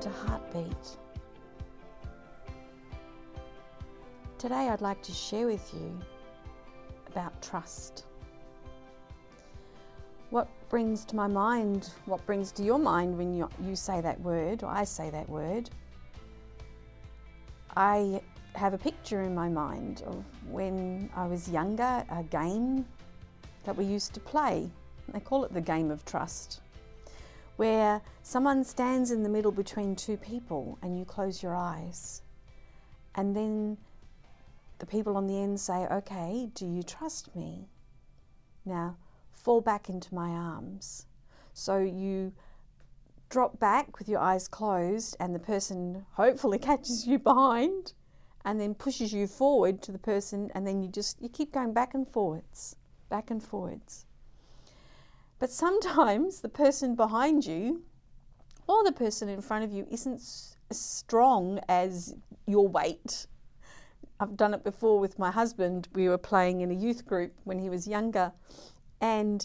to Heartbeat. Today I'd like to share with you about trust. What brings to my mind, what brings to your mind when you say that word, or I say that word? I have a picture in my mind of when I was younger, a game that we used to play. They call it the game of trust, where someone stands in the middle between two people and you close your eyes. And then the people on the end say, "Okay, do you trust me? Now, fall back into my arms." So you drop back with your eyes closed and the person hopefully catches you behind and then pushes you forward to the person, and then you keep going back and forwards. But sometimes the person behind you or the person in front of you isn't as strong as your weight. I've done it before with my husband. We were playing in a youth group when he was younger, and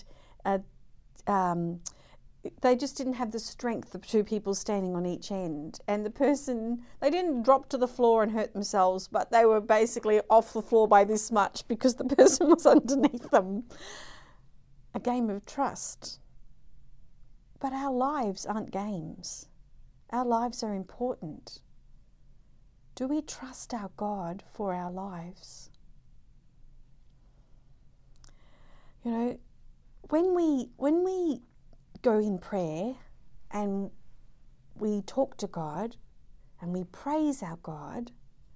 they just didn't have the strength of two people standing on each end. And the person, they didn't drop to the floor and hurt themselves, but they were basically off the floor by this much because the person was underneath them. A game of trust. But our lives aren't games. Our lives are important. Do we trust our God for our lives? You know, when we go in prayer and we talk to God and we praise our God,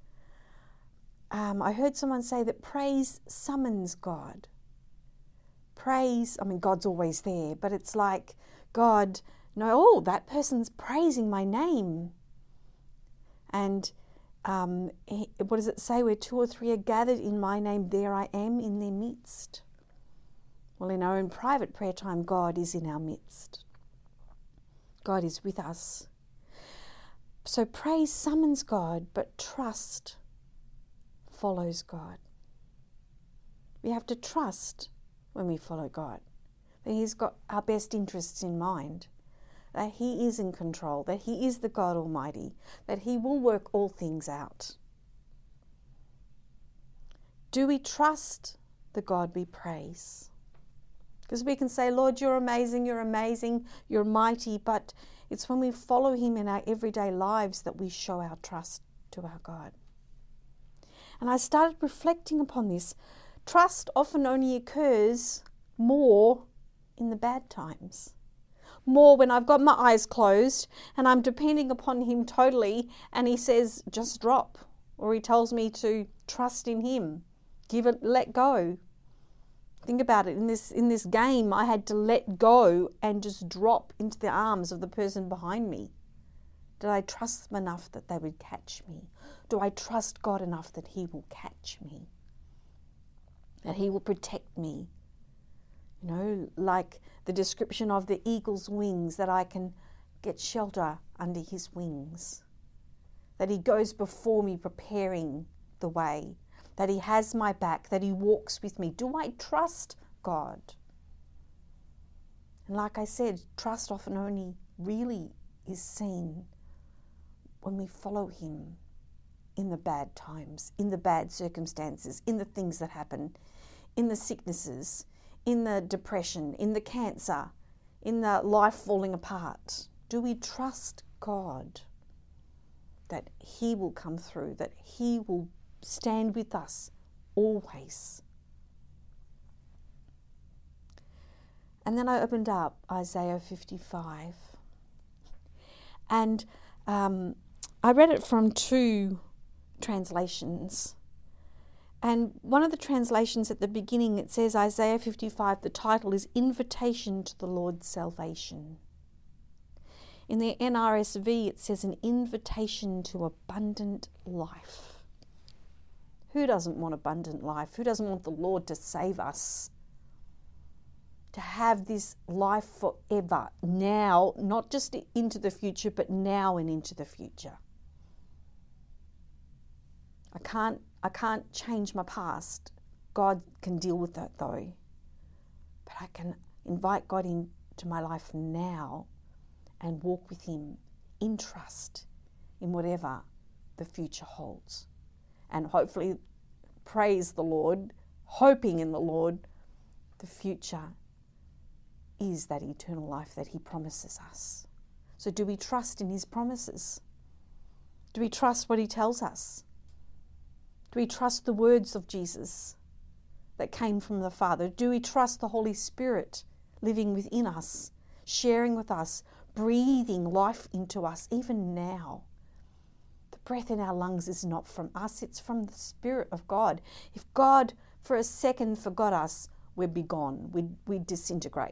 I heard someone say that praise summons God. Praise, God's always there, but it's like God, that person's praising my name. And what does it say? Where two or three are gathered in my name, there I am in their midst. Well, in our own private prayer time, God is in our midst. God is with us. So praise summons God, but trust follows God. We have to trust when we follow God, that He's got our best interests in mind, that He is in control, that He is the God Almighty, that He will work all things out. Do we trust the God we praise? Because we can say, "Lord, you're amazing, you're mighty," but it's when we follow Him in our everyday lives that we show our trust to our God. And I started reflecting upon this. Trust often only occurs more in the bad times. More when I've got my eyes closed and I'm depending upon Him totally, and He says, "Just drop," or He tells me to trust in Him, let go. Think about it. In this game, I had to let go and just drop into the arms of the person behind me. Did I trust them enough that they would catch me? Do I trust God enough that He will catch me? That He will protect me? Like the description of the eagle's wings, that I can get shelter under His wings. That He goes before me preparing the way. That He has my back, that He walks with me. Do I trust God? And like I said, trust often only really is seen when we follow Him in the bad times, in the bad circumstances, in the things that happen, in the sicknesses, in the depression, in the cancer, in the life falling apart. Do we trust God that He will come through, that He will stand with us always? And then I opened up Isaiah 55. And I read it from two translations. And one of the translations at the beginning, it says Isaiah 55, the title is Invitation to the Lord's Salvation. In the NRSV, it says an invitation to abundant life. Who doesn't want abundant life? Who doesn't want the Lord to save us? To have this life forever, now, not just into the future, but now and into the future. I can't change my past. God can deal with that though. But I can invite God into my life now and walk with Him in trust in whatever the future holds. And hopefully, praise the Lord, hoping in the Lord, the future is that eternal life that he promises us. So do we trust in his promises? Do we trust what he tells us? Do we trust the words of Jesus that came from the Father? Do we trust the Holy Spirit living within us, sharing with us, breathing life into us even now? The breath in our lungs is not from us, it's from the Spirit of God. If God for a second forgot us, we'd be gone, we'd disintegrate.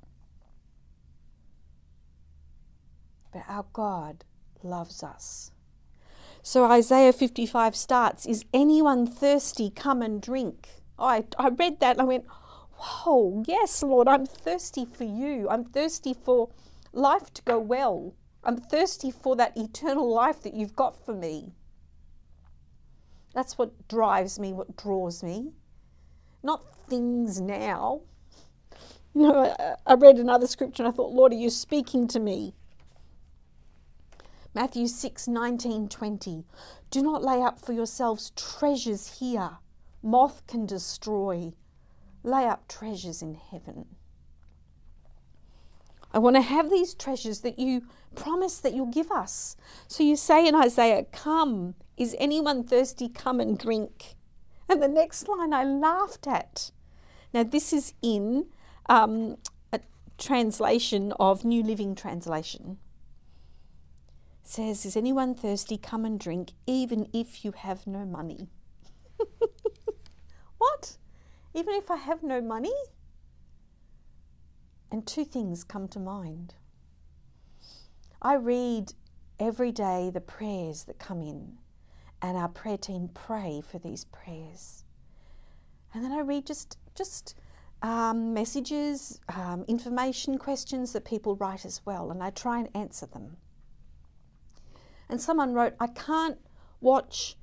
But our God loves us. So Isaiah 55 starts, is anyone thirsty? Come and drink. I read that and I went, whoa, yes, Lord, I'm thirsty for you. I'm thirsty for life to go well. I'm thirsty for that eternal life that you've got for me. That's what drives me, what draws me. Not things now. You know, I read another scripture and I thought, Lord, are you speaking to me? Matthew 6:19-20. Do not lay up for yourselves treasures here. Moth can destroy. Lay up treasures in heaven. I want to have these treasures that you promise that you'll give us. So you say in Isaiah, come, is anyone thirsty? Come and drink. And the next line I laughed at. Now this is in a translation of New Living Translation. It says, is anyone thirsty? Come and drink, even if you have no money. What? Even if I have no money? And two things come to mind. I read every day the prayers that come in, and our prayer team pray for these prayers. And then I read just messages, information, questions that people write as well, and I try and answer them. And someone wrote, I can't watch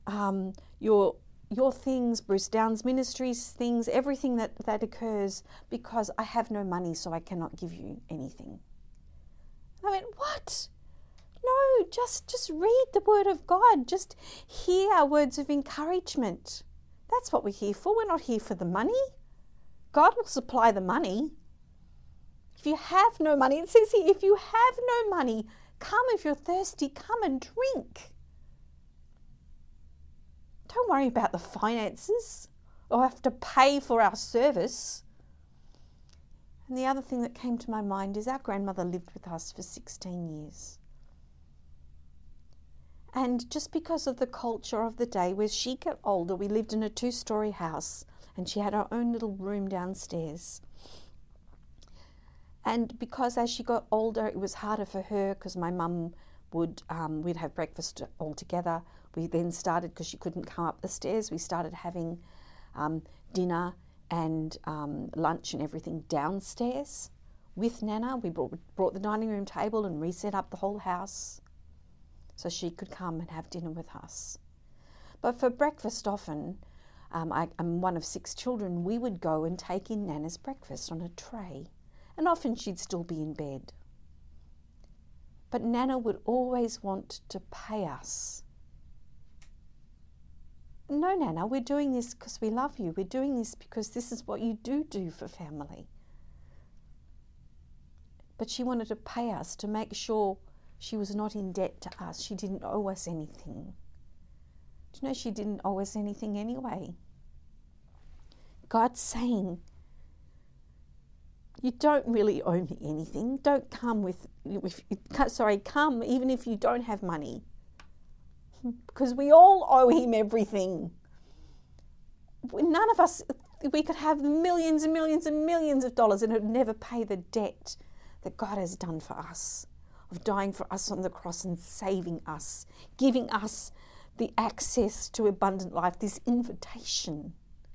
your things, Bruce Downs Ministries things, everything that occurs because I have no money, so I cannot give you anything. And I went, what? No, just read the Word of God. Just hear words of encouragement. That's what we're here for. We're not here for the money. God will supply the money. If you have no money, it says here, if you have no money, come if you're thirsty, come and drink. Don't worry about the finances or have to pay for our service. And the other thing that came to my mind is our grandmother lived with us for 16 years. And just because of the culture of the day, where she got older, we lived in a 2-story house and she had her own little room downstairs. And because as she got older, it was harder for her because my mum would, we'd have breakfast all together. We then started, because she couldn't come up the stairs, we started having dinner and lunch and everything downstairs with Nana. We brought the dining room table and reset up the whole house so she could come and have dinner with us. But for breakfast often, I'm one of 6 children, we would go and take in Nana's breakfast on a tray. And often she'd still be in bed. But Nana would always want to pay us. No, Nana, we're doing this because we love you. We're doing this because this is what you do for family. But she wanted to pay us to make sure she was not in debt to us. She didn't owe us anything. Do you know she didn't owe us anything anyway? God's saying, you don't really owe me anything. Don't come come even if you don't have money. Because we all owe him everything. None of us, we could have millions and millions and millions of dollars and it would never pay the debt that God has done for us, of dying for us on the cross and saving us, giving us the access to abundant life, this invitation.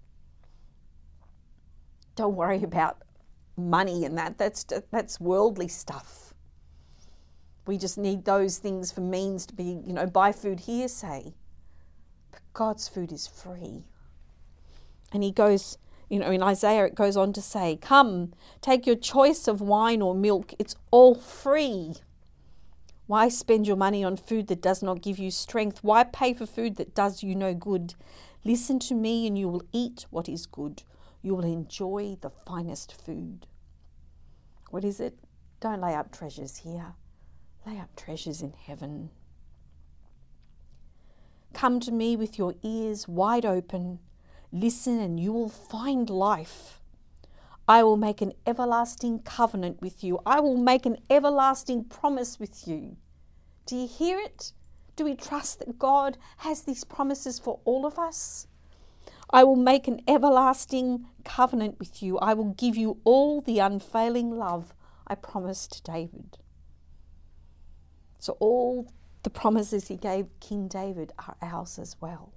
Don't worry about money and that's worldly stuff. We just need those things for means to be, buy food here, say. But God's food is free. And he goes, in Isaiah it goes on to say, come, take your choice of wine or milk, it's all free. Why spend your money on food that does not give you strength? Why pay for food that does you no good? Listen to me and you will eat what is good. You will enjoy the finest food. What is it? Don't lay up treasures here. Lay up treasures in heaven. Come to me with your ears wide open. Listen and you will find life. I will make an everlasting covenant with you. I will make an everlasting promise with you. Do you hear it? Do we trust that God has these promises for all of us? I will make an everlasting covenant with you. I will give you all the unfailing love I promised to David. So all the promises he gave King David are ours as well.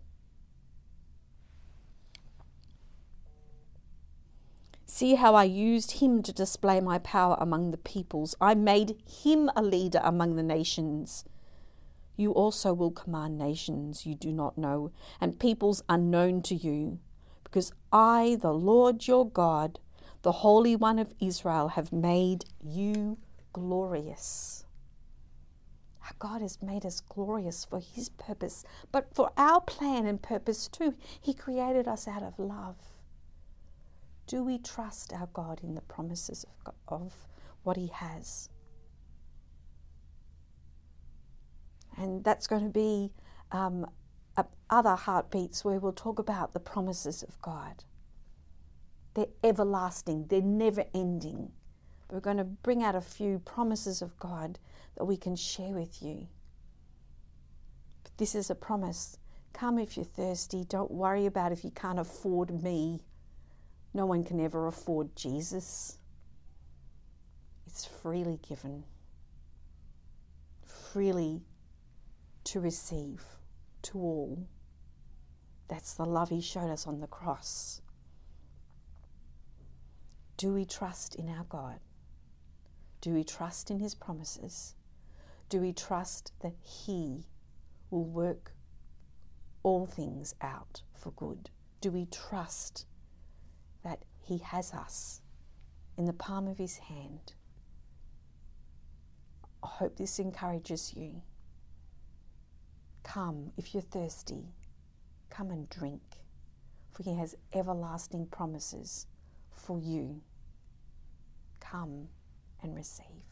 See how I used him to display my power among the peoples. I made him a leader among the nations. You also will command nations you do not know, and peoples unknown to you, because I, the Lord your God, the Holy One of Israel, have made you glorious. Our God has made us glorious for his purpose, but for our plan and purpose too. He created us out of love. Do we trust our God in the promises of what he has? And that's going to be other heartbeats where we'll talk about the promises of God. They're everlasting, they're never ending. We're going to bring out a few promises of God that we can share with you. But this is a promise. Come if you're thirsty. Don't worry about if you can't afford me. No one can ever afford Jesus. It's freely given, freely to receive to all. That's the love he showed us on the cross. Do we trust in our God? Do we trust in his promises? Do we trust that he will work all things out for good? Do we trust that he has us in the palm of his hand? I hope this encourages you. Come if you're thirsty. Come and drink, for he has everlasting promises for you. Come and receive.